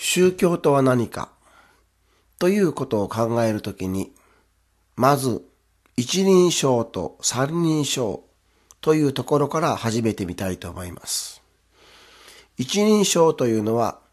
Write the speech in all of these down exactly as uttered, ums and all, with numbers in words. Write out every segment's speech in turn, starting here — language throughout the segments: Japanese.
宗教とは何かということを考えるときに、まず一人称と三人称というところから始めてみたいと思います。一人称というのは、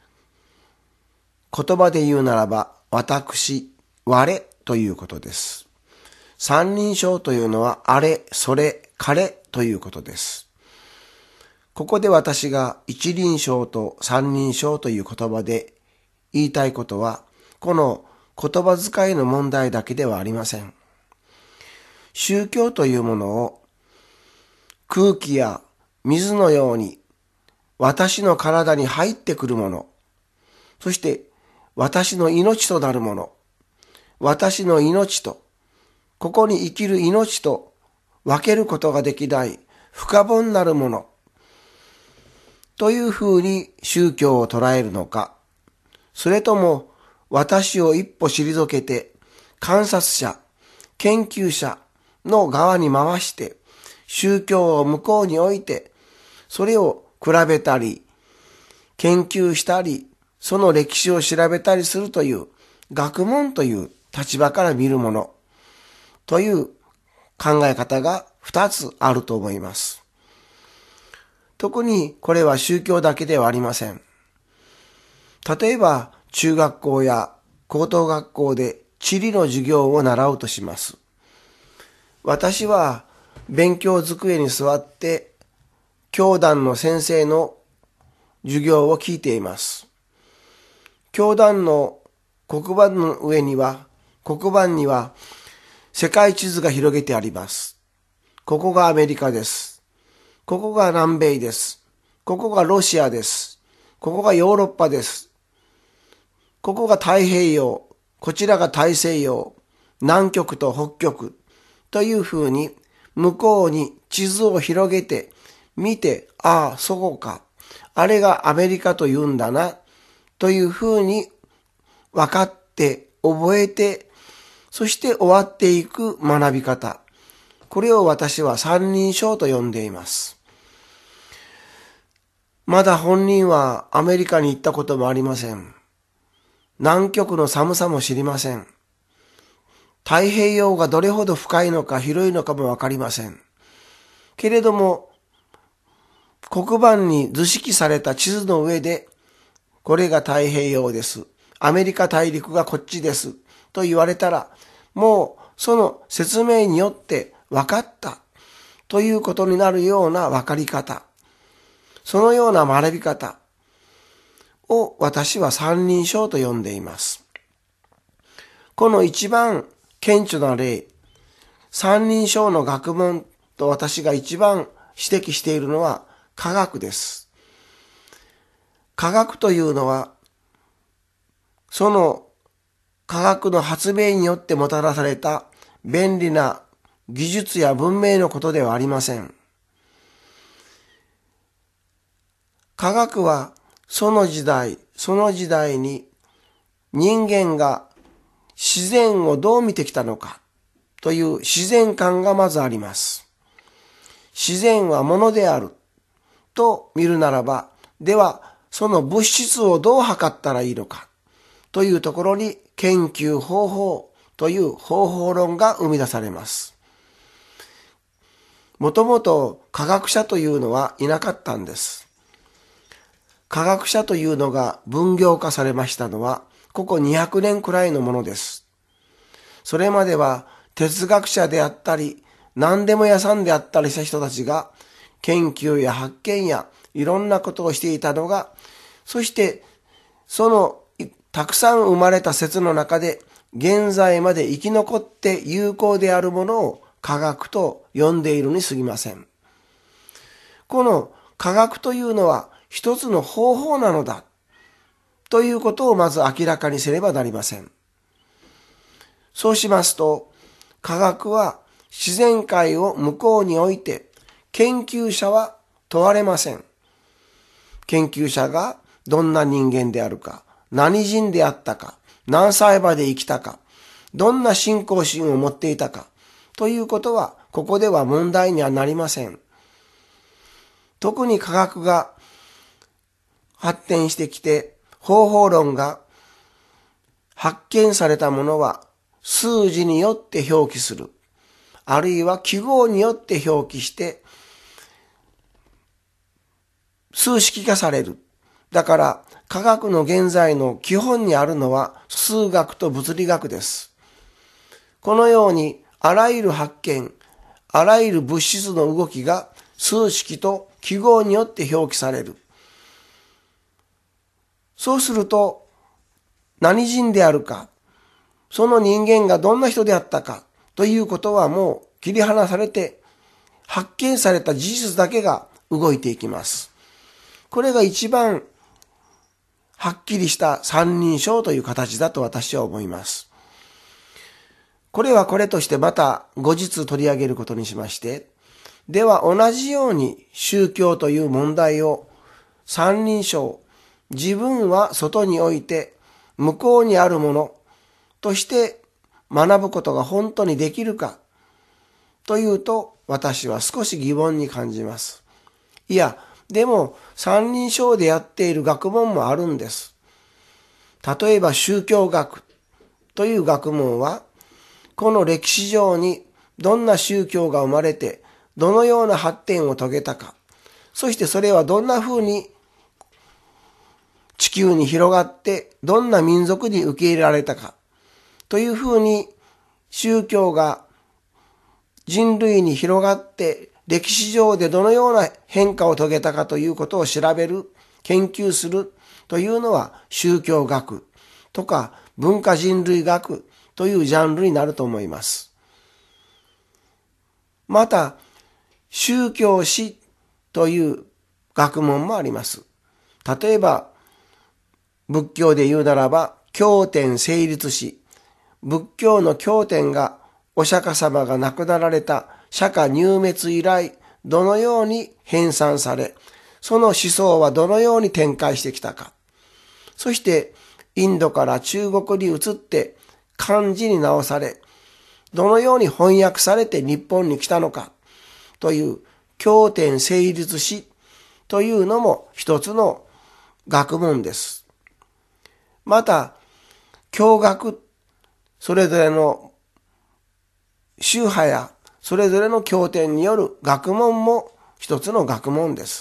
言葉で言うならば私、我ということです。三人称というのはあれ、それ、彼ということです。ここで私が一人称と三人称という言葉で言いたいことは、この言葉遣いの問題だけではありません。宗教というものを空気や水のように私の体に入ってくるもの、そして私の命となるもの、私の命と、ここに生きる命と分けることができない不可分なるもの、というふうに宗教を捉えるのか、それとも私を一歩退けて観察者、研究者の側に回して宗教を向こうに置いてそれを比べたり研究したりその歴史を調べたりするという学問という立場から見るものという考え方が二つあると思います。特にこれは宗教だけではありません。例えば中学校や高等学校で地理の授業を習うとします。私は勉強机に座って教団の先生の授業を聞いています。教団の黒板の上には、黒板には世界地図が広げてあります。ここがアメリカです。ここが南米です。ここがロシアです。ここがヨーロッパです。ここが太平洋、こちらが大西洋、南極と北極というふうに向こうに地図を広げて見て、ああ、そこか。あれがアメリカというんだなというふうに分かって覚えて、そして終わっていく学び方。これを私は三人称と呼んでいます。まだ本人はアメリカに行ったこともありません。南極の寒さも知りません。太平洋がどれほど深いのか広いのかもわかりません。けれども、黒板に図式された地図の上で、これが太平洋です。アメリカ大陸がこっちです。と言われたら、もうその説明によって分かったということになるような分かり方。そのような学び方を私は三人称と呼んでいます。この一番顕著な例、三人称の学問と私が一番指摘しているのは科学です。科学というのは、その科学の発明によってもたらされた便利な技術や文明のことではありません。科学はその時代、その時代に人間が自然をどう見てきたのかという自然観がまずあります。自然はものであると見るならば、ではその物質をどう測ったらいいのかというところに研究方法という方法論が生み出されます。もともと科学者というのはいなかったんです。科学者というのが分業化されましたのは、ここにひゃくねんくらいのものです。それまでは哲学者であったり、何でも屋さんであったりした人たちが、研究や発見やいろんなことをしていたのが、そしてそのたくさん生まれた説の中で、現在まで生き残って有効であるものを科学と呼んでいるに過ぎません。この科学というのは一つの方法なのだということをまず明らかにせねばなりません。そうしますと、科学は自然界を向こうに置いて研究者は問われません。研究者がどんな人間であるか、何人であったか、何歳まで生きたか、どんな信仰心を持っていたかということはここでは問題にはなりません。特に科学が発展してきて方法論が発見されたものは数字によって表記する。あるいは記号によって表記して数式化される。だから科学の現在の基本にあるのは数学と物理学です。このようにあらゆる発見、あらゆる物質の動きが数式と記号によって表記される。そうすると何人であるか、その人間がどんな人であったかということはもう切り離されて、発見された事実だけが動いていきます。これが一番はっきりした三人称という形だと私は思います。これはこれとしてまた後日取り上げることにしまして、では同じように宗教という問題を三人称、自分は外において向こうにあるものとして学ぶことが本当にできるかというと、私は少し疑問に感じます。いや、でも三人称でやっている学問もあるんです。例えば宗教学という学問は、この歴史上にどんな宗教が生まれて、どのような発展を遂げたか、そしてそれはどんな風に地球に広がって、どんな民族に受け入れられたか、という風に宗教が人類に広がって、歴史上でどのような変化を遂げたかということを調べる、研究するというのは宗教学とか文化人類学というジャンルになると思います。また、宗教史という学問もあります。例えば、仏教で言うならば、経典成立史。仏教の経典がお釈迦様が亡くなられた釈迦入滅以来、どのように編纂され、その思想はどのように展開してきたか。そして、インドから中国に移って漢字に直され、どのように翻訳されて日本に来たのかという経典成立史というのも一つの学問です。また、経学、それぞれの宗派やそれぞれの経典による学問も一つの学問です。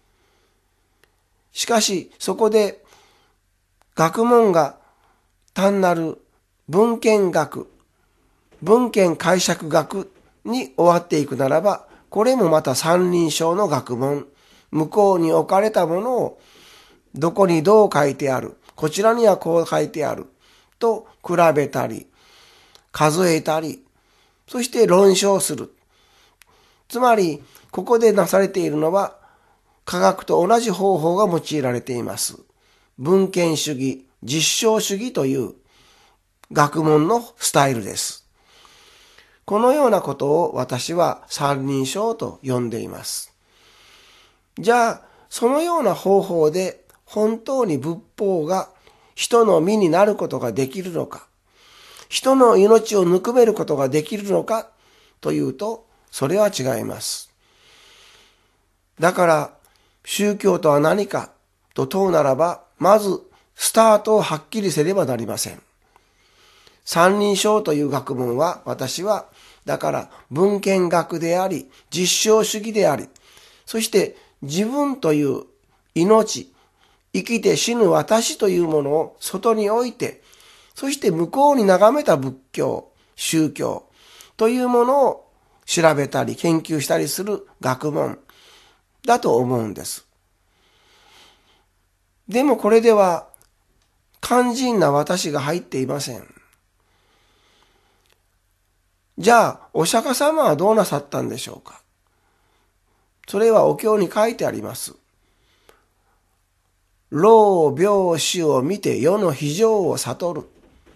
しかし、そこで学問が単なる文献学、文献解釈学に終わっていくならば、これもまた三人称の学問、向こうに置かれたものをどこにどう書いてある、こちらにはこう書いてあると比べたり、数えたり、そして論証する。つまり、ここでなされているのは、科学と同じ方法が用いられています。文献主義、実証主義という学問のスタイルです。このようなことを私は三人称と呼んでいます。じゃあ、そのような方法で本当に仏法が人の身になることができるのか、人の命をぬくめることができるのかというと、それは違います。だから、宗教とは何かと問うならば、まずスタートをはっきりせねばなりません。三人称という学問は、私は、だから文献学であり、実証主義であり、そして自分という命、生きて死ぬ私というものを外に置いて、そして向こうに眺めた仏教、宗教というものを調べたり研究したりする学問だと思うんです。でもこれでは肝心な私が入っていません。じゃあ、お釈迦様はどうなさったんでしょうか。それはお経に書いてあります。老病死を見て世の非常を悟る。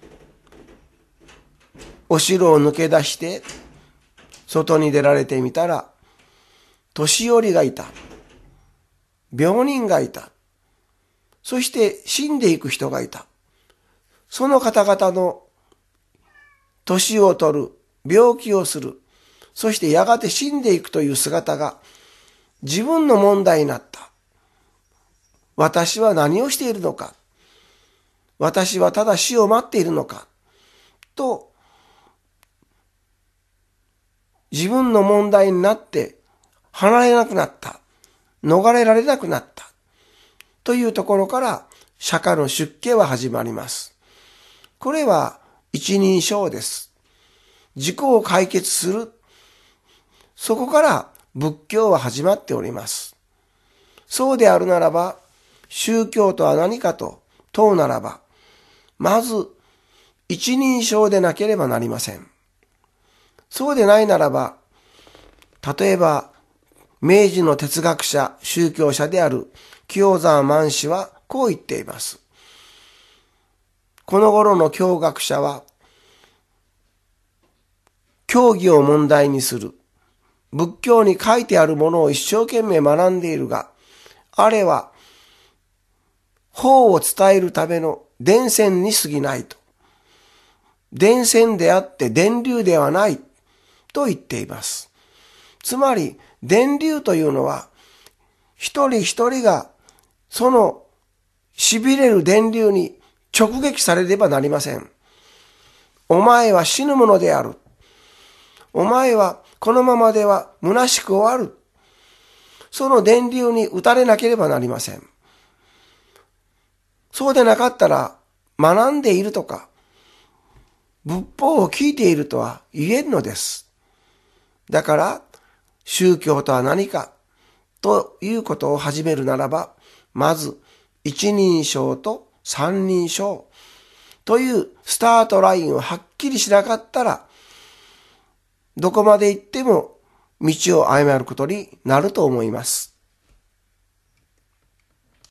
お城を抜け出して外に出られてみたら、年寄りがいた。病人がいた。そして死んでいく人がいた。その方々の年を取る、病気をする、そしてやがて死んでいくという姿が自分の問題になった。私は何をしているのか。 私はただ死を待っているのかと、自分の問題になって離れなくなった、逃れられなくなったというところから釈迦の出家は始まります。これは一人称です。自己を解決する。そこから仏教は始まっております。そうであるならば、宗教とは何かと問うならば、まず一人称でなければなりません。そうでないならば、例えば明治の哲学者、宗教者である清沢満氏はこう言っています。この頃の教学者は、教義を問題にする。仏教に書いてあるものを一生懸命学んでいるが、あれは法を伝えるための伝染に過ぎないと。伝染であって電流ではないと言っています。つまり電流というのは、一人一人がその痺れる電流に直撃されればなりません。お前は死ぬものである。お前はこのままでは虚しく終わる。その電流に打たれなければなりません。そうでなかったら学んでいるとか仏法を聞いているとは言えんのです。だから宗教とは何かということを始めるならば、まず一人称と三人称というスタートラインをはっきりしなかったら、どこまで行っても道を誤ることになると思います。